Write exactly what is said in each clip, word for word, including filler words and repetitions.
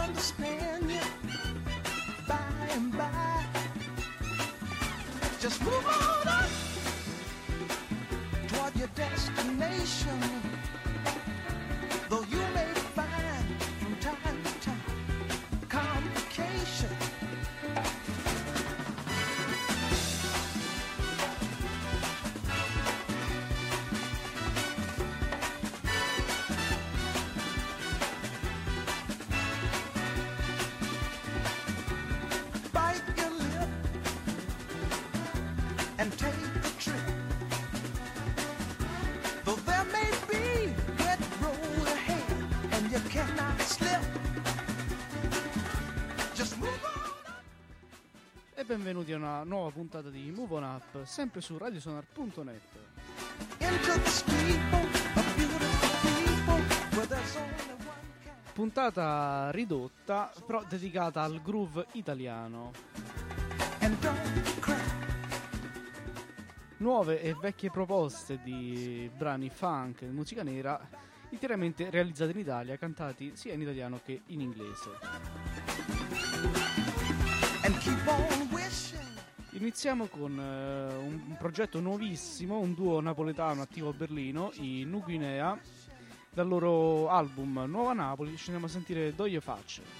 understand you by and by. Just move on up toward your destination. Though you may find from time to time complications. And take the trip. Though there may be wet road ahead and you cannot slip. Just move on. E benvenuti a una nuova puntata di Move On Up, sempre su radiosonar punto net. Into the steeple of beautiful people where there's only one kind. Puntata ridotta, però dedicata al groove italiano. And don't cry. Nuove e vecchie proposte di brani funk e musica nera interamente realizzate in Italia, cantati sia in italiano che in inglese. And keep on wishing. Iniziamo con uh, un progetto nuovissimo, un duo napoletano attivo a Berlino, i Nuguinea. Dal loro album Nuova Napoli ci andiamo a sentire Doie Facce.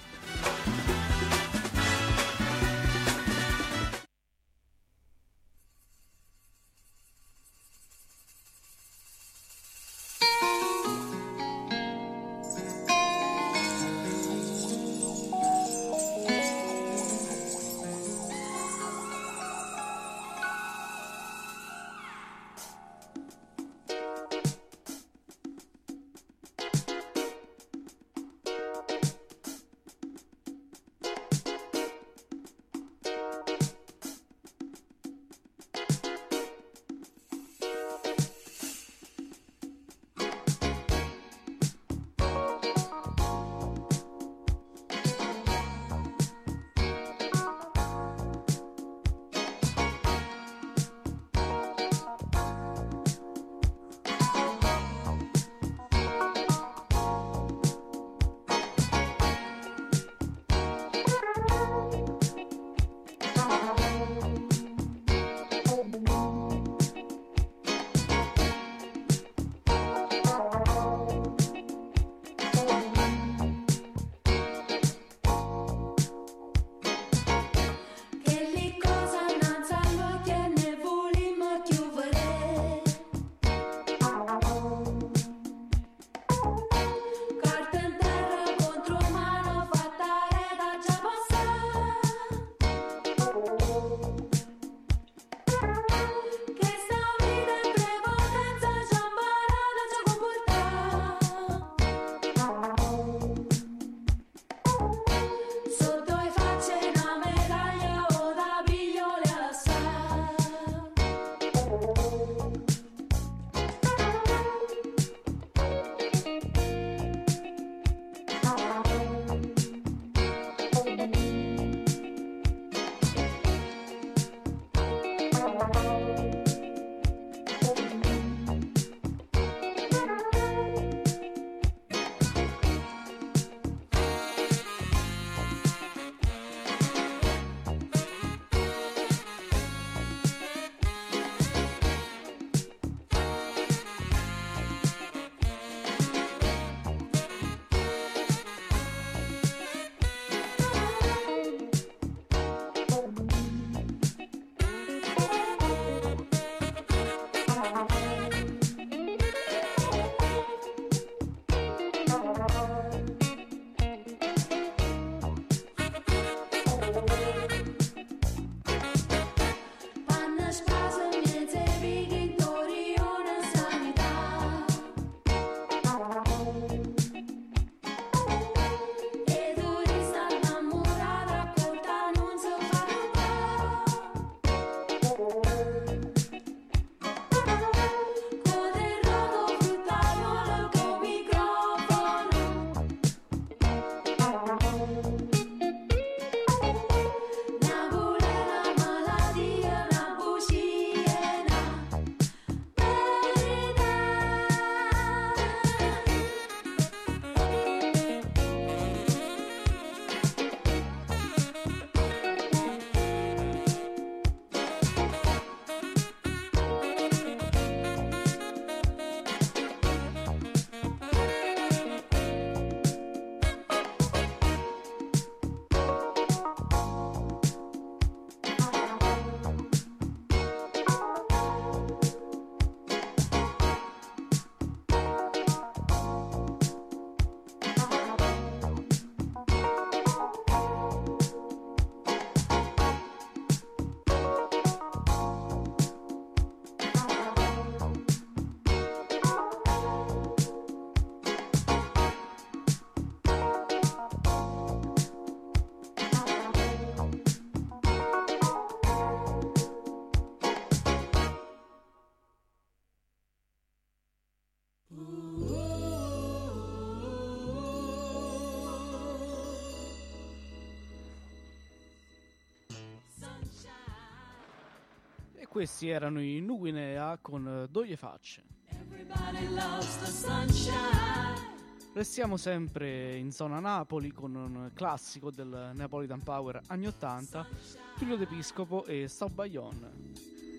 Questi erano i Nuguinea con Doglie Facce. Everybody loves the sunshine. Restiamo sempre in zona Napoli con un classico del Neapolitan Power anni ottanta, Tullio D'Episcopo e Sto Bayon.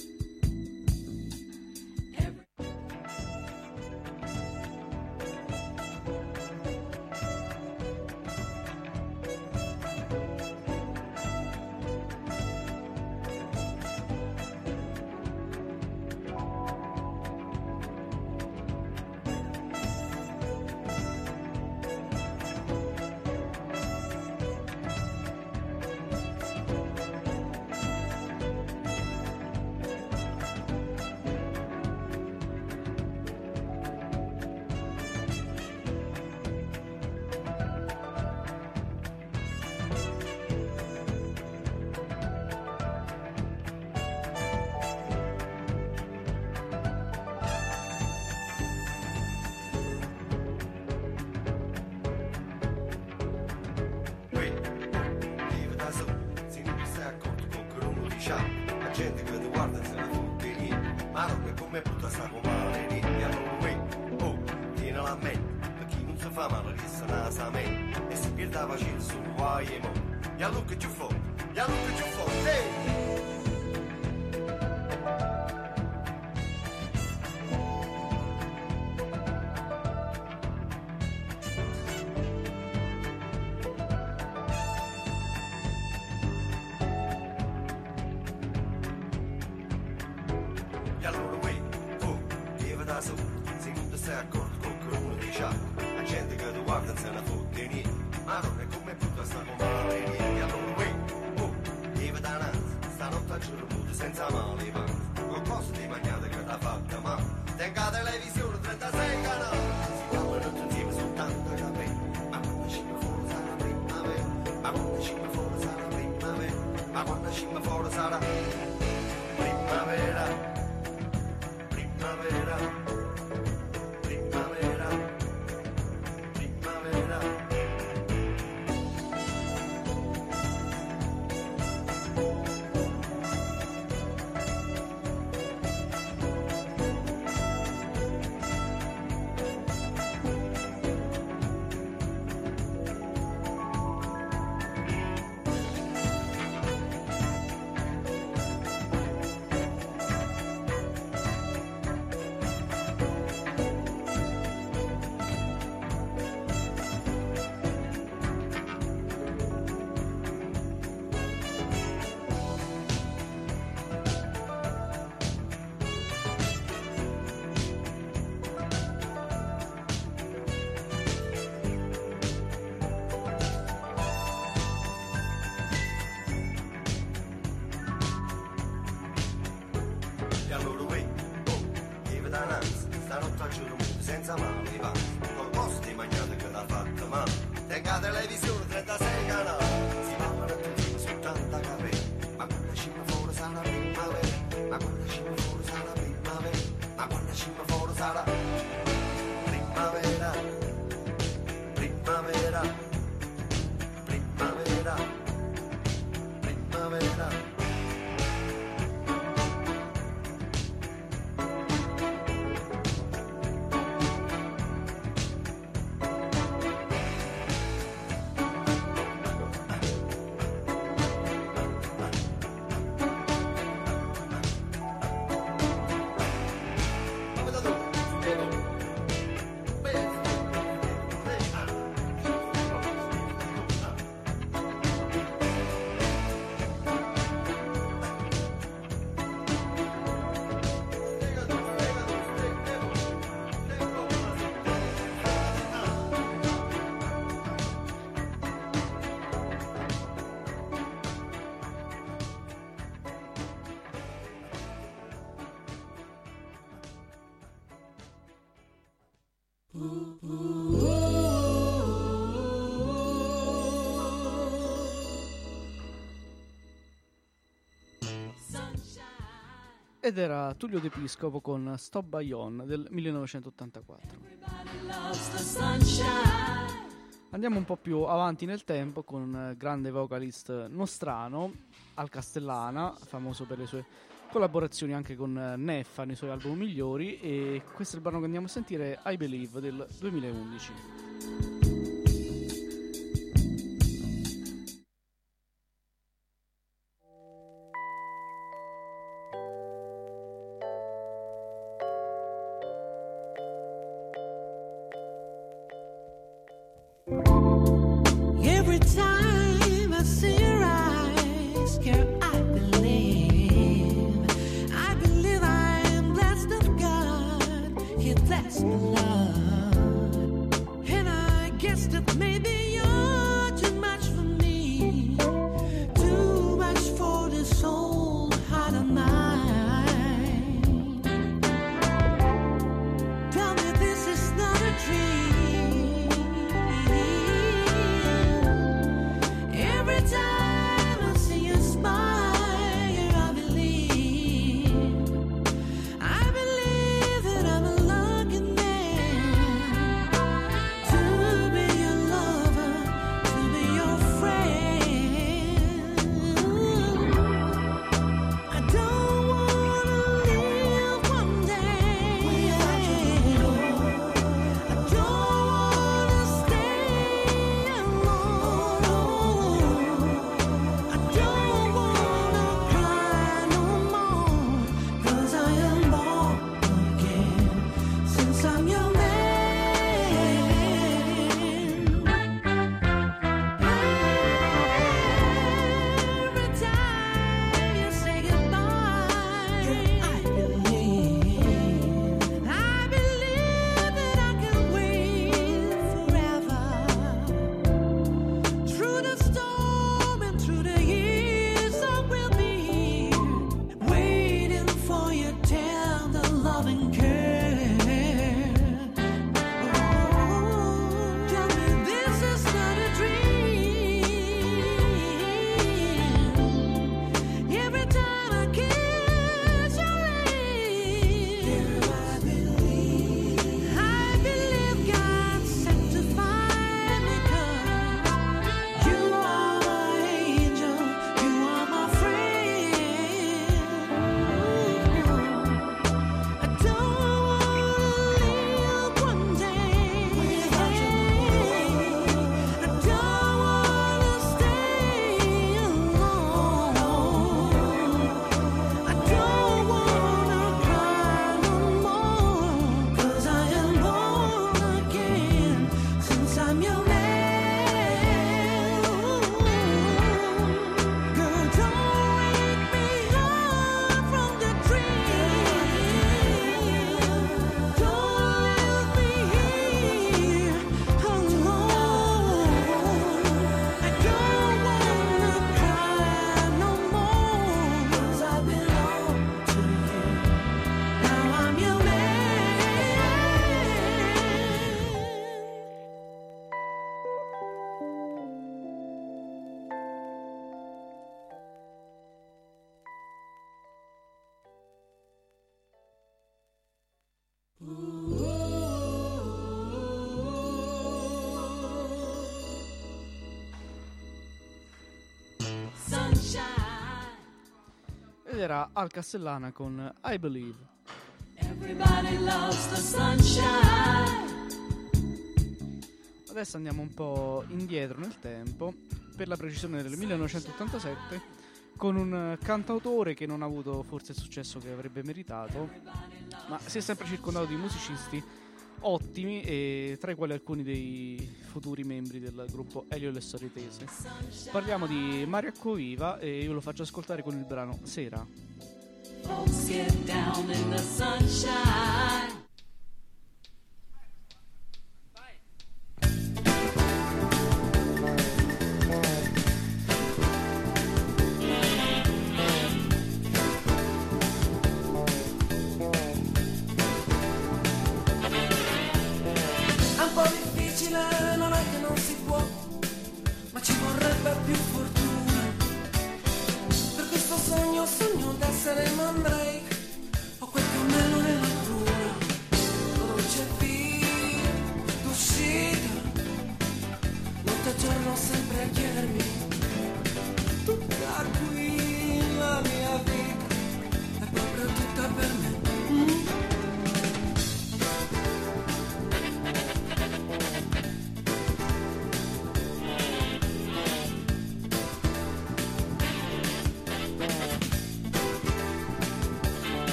La gente che ti guarda se ne fotte niente, ma non è come puta sta con male lì, e allora uè, oh, tieni la mente, per chi non si fa male resta nasa mente, e si pierde la pazienza su guai e mo, e allora che ci fa, e allora che ci fa, ehi! Senza male, ma con cose di magnate che t'ha fatta, ma tenga televisione trentasei canali, si parlano tutti insieme soltanto capelli, ma quando scimma fuori sarà primavera, ma quando scimma fuori sarà primavera, ma quando scimma fuori sarà primavera, primavera, primavera, primavera. Senza male va, con cose di magnate che l'ha fatta, ma tenga televisione trentasei canali, si parlano tutti soltanto capelli, ma quando scimma fuori sarà primavera, ma quando scimma fuori sarà primavera, ma quando scimma fuori sarà primavera, primavera, primavera, primavera. Ed era Tullio D'Episcopo con Sto Bayon del millenovecentottantaquattro. Andiamo un po' più avanti nel tempo con un grande vocalist nostrano, Al Castellana, famoso per le sue collaborazioni anche con eh, Neffa nei suoi album migliori, e questo è il brano che andiamo a sentire, I Believe, del duemilaundici. Every time I see your eyes, girl, I believe. I believe I am blessed of God. He blessed my love. And I guess that maybe you're too much for me. Too much for this old heart of mine. Tell me this is not a dream. Every time I see you smile, I believe, I believe that I'm a lucky man to be your lover, to be your friend. I don't wanna live one day without you. I don't wanna stay alone. I don't wanna cry no more, 'cause I am born again since I'm your man. Every time you say goodbye, I believe, I believe that I can wait forever. Through the storm and through the years, I will be here, waiting for your tender loving care. Oh, tell me this is not a dream. Every time I kiss your lips, I believe, I believe God sanctified me, 'cause you are my angel, you are my friend. I don't wanna live one day without you. I don't wanna stay alone. I don't wanna cry no more, 'cause I am born again since I'm your man. Girl, don't wake me up from the dream. Don't leave me here alone. I don't wanna cry no more, 'cause I belong to you. Now I'm your man. Sunshine. Ed era Al Castellana con I Believe. Everybody loves the sunshine. Adesso andiamo un po' indietro nel tempo, per la precisione del millenovecentottantasette, con un cantautore che non ha avuto forse il successo che avrebbe meritato, ma si è sempre circondato di musicisti ottimi, e tra i quali alcuni dei futuri membri del gruppo Elio e le Storie Tese. Parliamo di Mario Acquaviva e io lo faccio ascoltare con il brano Sera. Folks get down in the sunshine. È un po' difficile, non è che non si può, ma ci vorrebbe più fortuna. Per questo sogno, sogno d'essere Mandrake, ho quel cammello nella luna.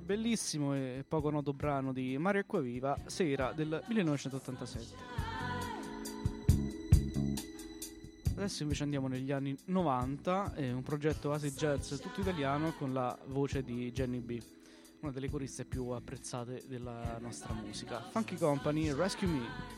bellissimo e poco noto brano di Mario Acquaviva, Sera del millenovecentottantasette. Adesso invece andiamo negli anni novanta, è un progetto acid jazz tutto italiano con la voce di Jenny B, una delle coriste più apprezzate della nostra musica. Funky Company, Rescue Me.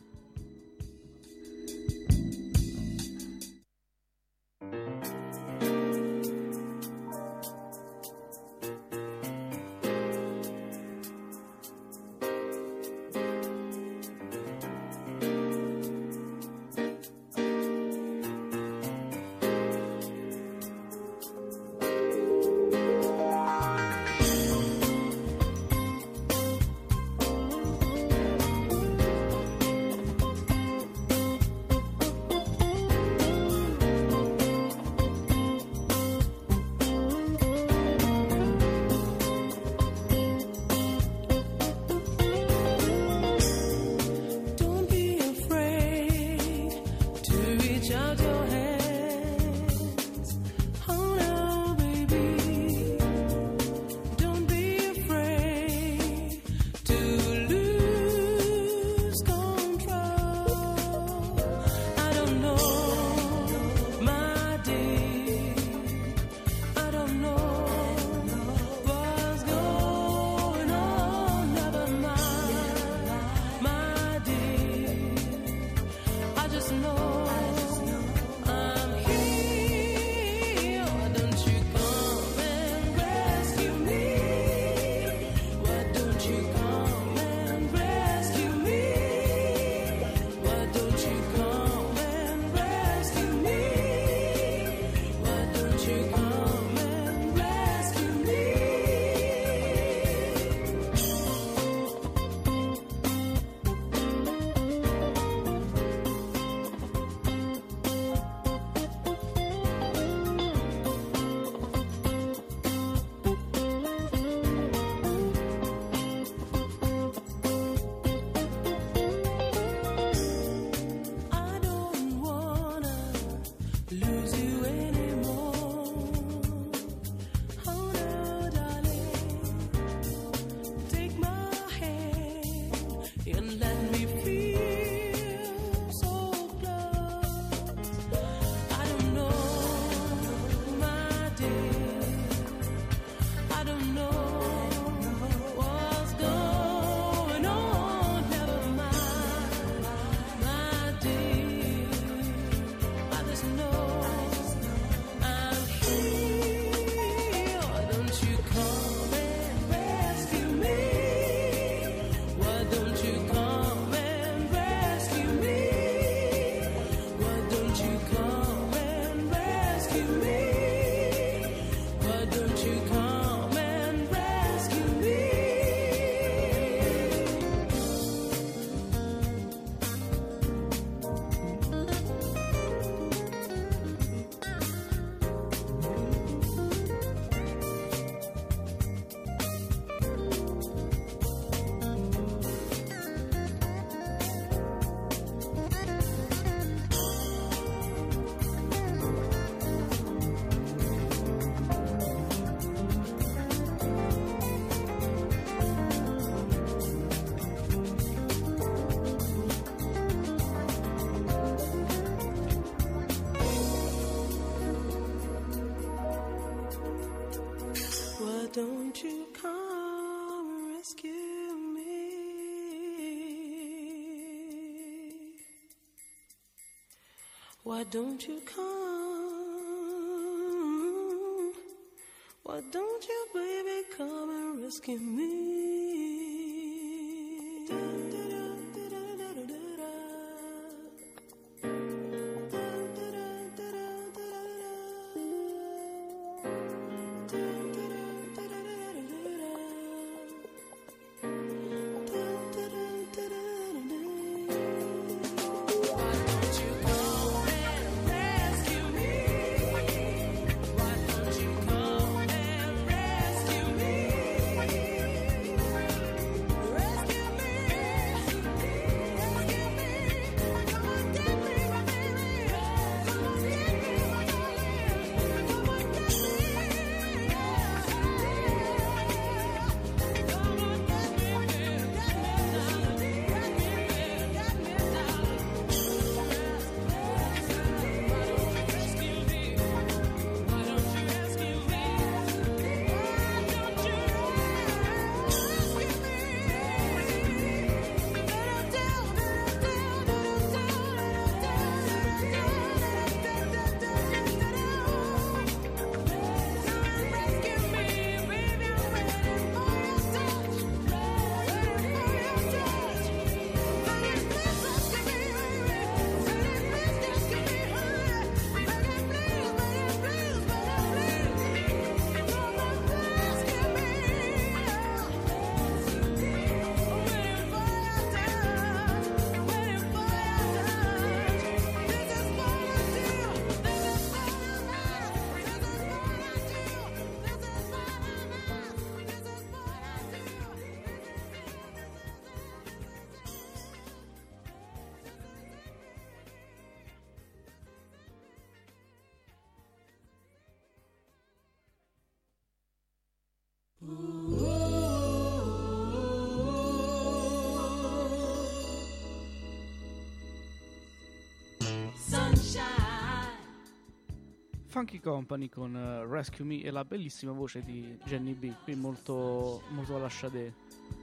Don't you come rescue me? Why don't you come? Why don't you, baby, come and rescue me? Funky Company con uh, Rescue Me e la bellissima voce di Jenny B, qui molto, molto alla Sade.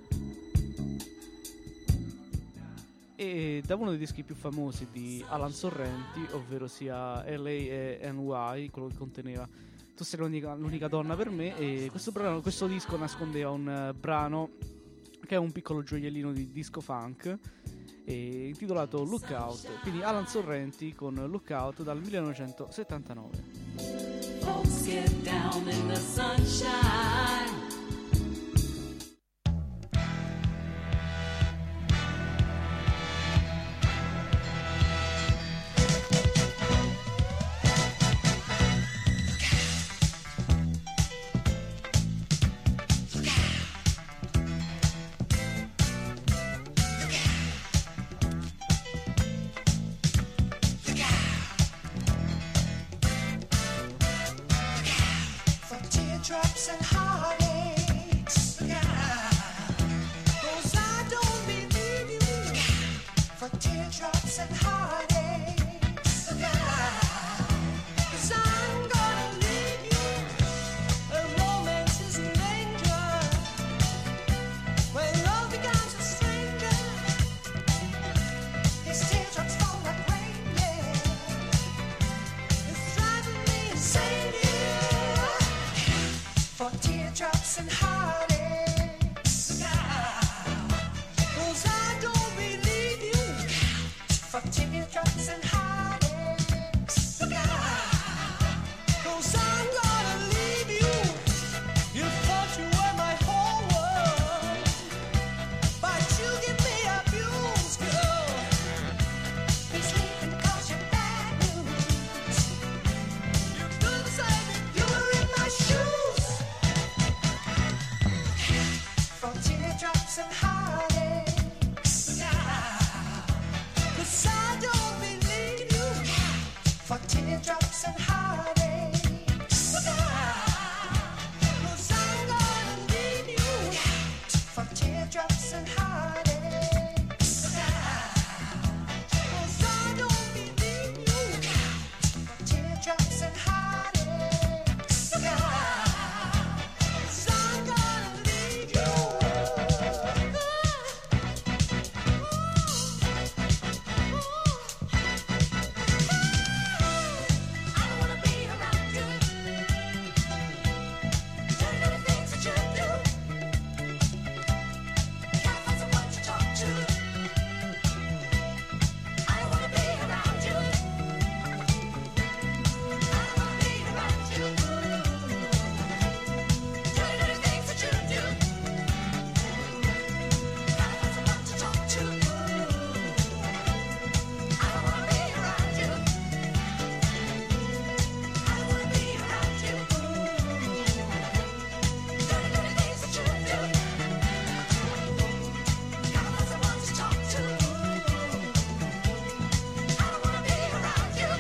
E da uno dei dischi più famosi di Alan Sorrenti, ovvero sia L A e N Y, quello che conteneva Tu sei l'unica, l'unica donna per me, e questo, brano, questo disco nascondeva un uh, brano che è un piccolo gioiellino di disco funk, e intitolato Lookout, quindi Alan Sorrenti con Lookout dal millenovecentosettantanove. Folks get down in the sunshine. Drops and heartaches, look out, 'cause I don't believe you. For teardrops and heartaches, look out, 'cause I'm gonna leave you. A romance is in danger when love becomes a stranger. These teardrops fall like rain, yeah. It's driving me insane, yeah. For teardrops and heartaches, cause I don't believe you. For teardrops and heartaches, cause I'm gonna leave you. You thought you were my whole world, but you give me abuse, girl. Please leave me 'cause you're bad news. You couldn't say that you were in my shoes. For teardrops and heartaches, cause I don't believe you. For teardrops and heartaches, cause I'm gonna leave you. For teardrops and heartaches, cause I don't believe you. For teardrops and heartaches, cause I'm gonna leave you. I don't wanna be around you. Tell you the things that you do. Can't find someone to talk to. I don't wanna be around you. I don't wanna be around you. Tell you the things that you do. Can't find someone to talk to. I don't wanna be around you. I don't wanna be around you. Tell you the things that you do. Can't find someone to talk to. I don't wanna be around you.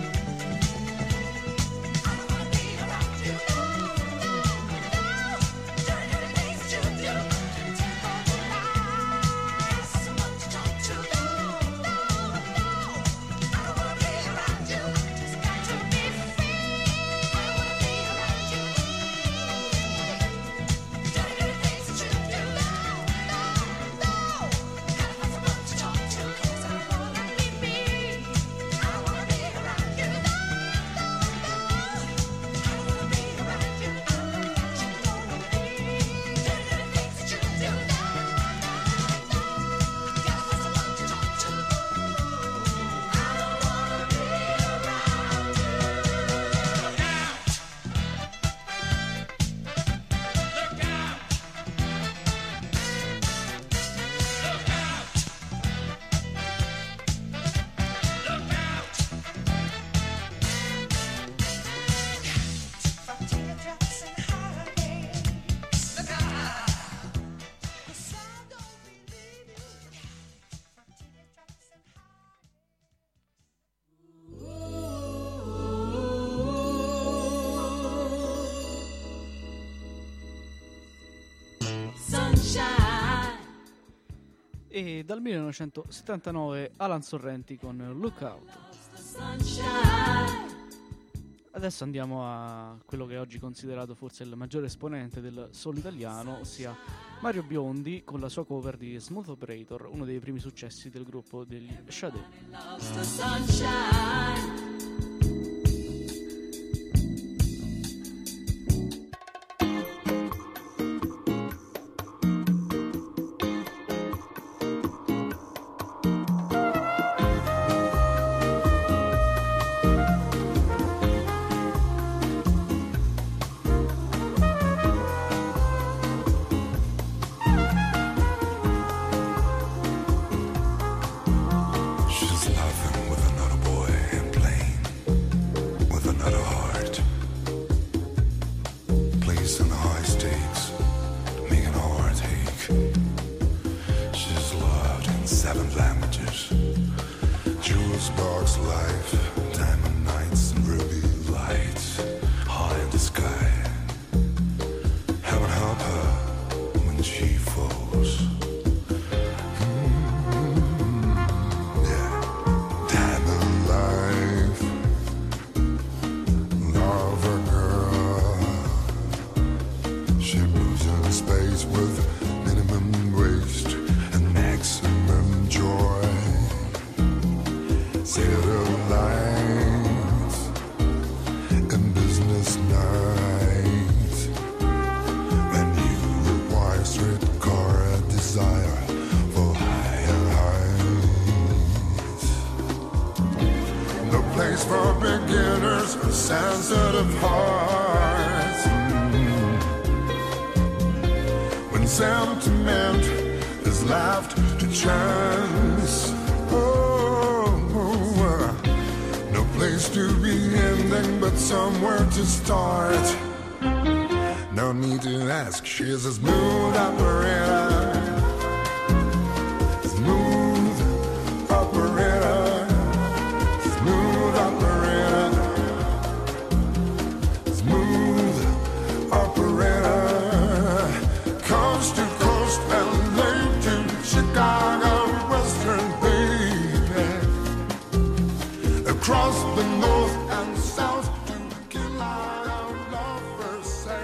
I don't wanna be around you. No, no, no. Tell you the things that you do. Take all your lies. Someone to talk to. No, no, no. I don't wanna be around you. Just got to be free. I don't wanna be around you. Tell you the things that you do. No, no, no. Gotta find someone to talk to. 'Cause I don't wanna be me. I don't wanna be around you. No, no, no. I don't wanna be around you. I don't know what you're gonna be. Tell you the things that you do. No, no, no. Gotta find someone to talk to. I don't wanna be around you. Look out! Look out! Look out! Look out! For teardrops and heartaches, look out! 'Cause I don't believe you. For teardrops and Sunshine. E dal millenovecentosettantanove Alan Sorrenti con Lookout. The sunshine. Adesso andiamo a quello che è oggi considerato forse il maggiore esponente del soul italiano, ossia Mario Biondi con la sua cover di Smooth Operator, uno dei primi successi del gruppo degli Sade. Loves the sunshine. She's laughing with another boy and playing with another heart. Plays in the high stakes, making a heartache. She's loved in seven languages. Jewels box life, diamond nights and ruby lights, high in the sky. Heaven help her when she falls. Diamond life, love a girl. She moves in space with minimum waste and maximum joy. Zero lights and business nights. When you require streetcar a desire for higher heights. No place for beginners or sensitive hearts. When sentiment is left to chance. Oh, oh, uh, no place to be ending, but somewhere to start. No need to ask, she's a smooth operator. Smooth operator. Smooth operator. Smooth operator. Coast to coast, L A to Chicago, Western baby. Across the north and south to Carolina, lovers say.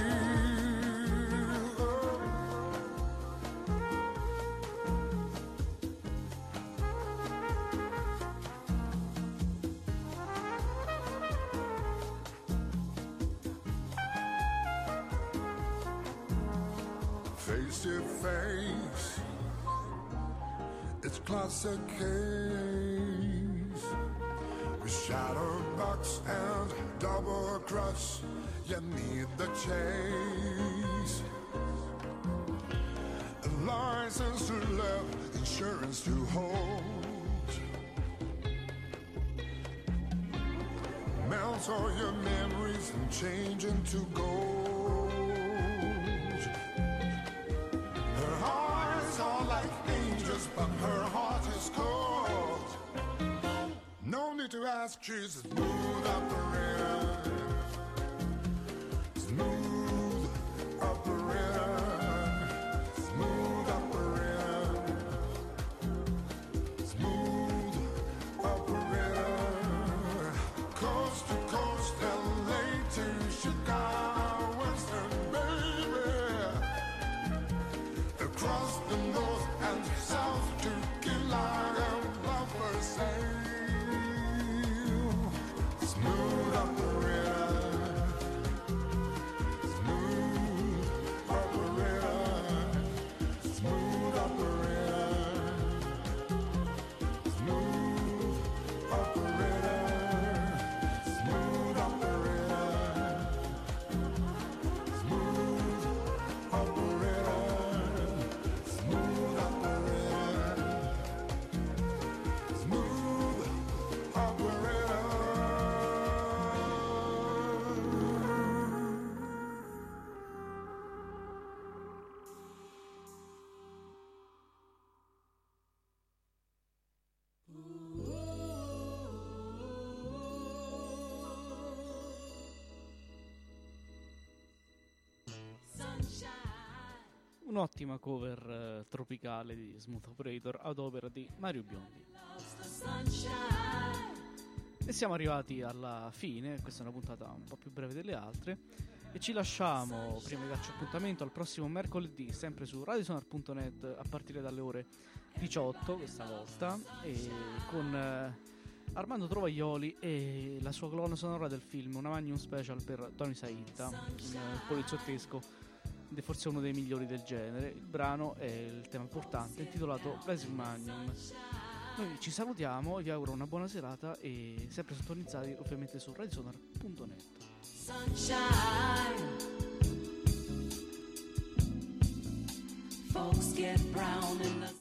Face to face, it's classic case. With shadow box and double cross, you need the chase. A license to love, insurance to hold. Melt all your memories and change into gold. Her eyes are like angels, but her heart is cold. No need to ask, she's a smooth operator. Smooth operator. Smooth operator. Smooth operator. Coast to coast, L A to Chicago, Western baby. Across the north and south to Carolina, lovers say. Smooth operator. Smooth operator. Smooth operator. Smooth operator. Smooth operator. Smooth operator. Smooth operator. Smooth operator. Un'ottima cover eh, tropicale di Smooth Operator ad opera di Mario Biondi. Loves the sunshine. E siamo arrivati alla fine, questa è una puntata un po' più breve delle altre, e ci lasciamo, prima di darci appuntamento, al prossimo mercoledì, sempre su radiosonar punto net a partire dalle ore diciotto questa volta, e con eh, Armando Trovaglioli e la sua colonna sonora del film Una Magnum Special per Tony Sainta, un eh, poliziottesco, ed forse uno dei migliori del genere. Il brano è il tema importante, intitolato Blazing Magnum. Noi ci salutiamo e vi auguro una buona serata, e sempre sintonizzati ovviamente su radiosonar punto net. Sunshine. Folks get brown in the